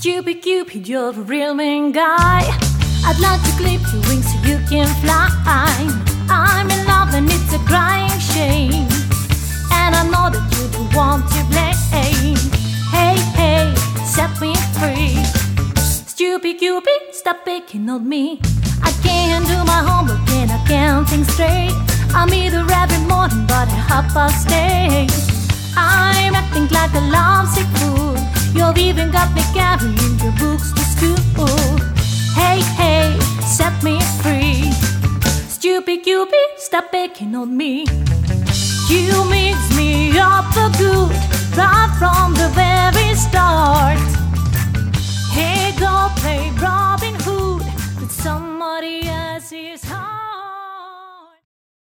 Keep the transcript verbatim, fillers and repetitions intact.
Stupid Cupid, you're a real mean guy. I'd like to clip your wings so you can fly. I'm in love and it's a crying shame, and I know that you don't want to blame. Hey, hey, set me free. Stupid Cupid, stop picking on me. I can't do my homework and I can't think straight. I'm either every morning but at half past eight. I'm acting like a lovesick fool. You've even got me carrying your books to school. Hey, hey, set me free. Stupid Cupid, stop picking on me. You mix me up for good right from the very start. Hey, go play wrong.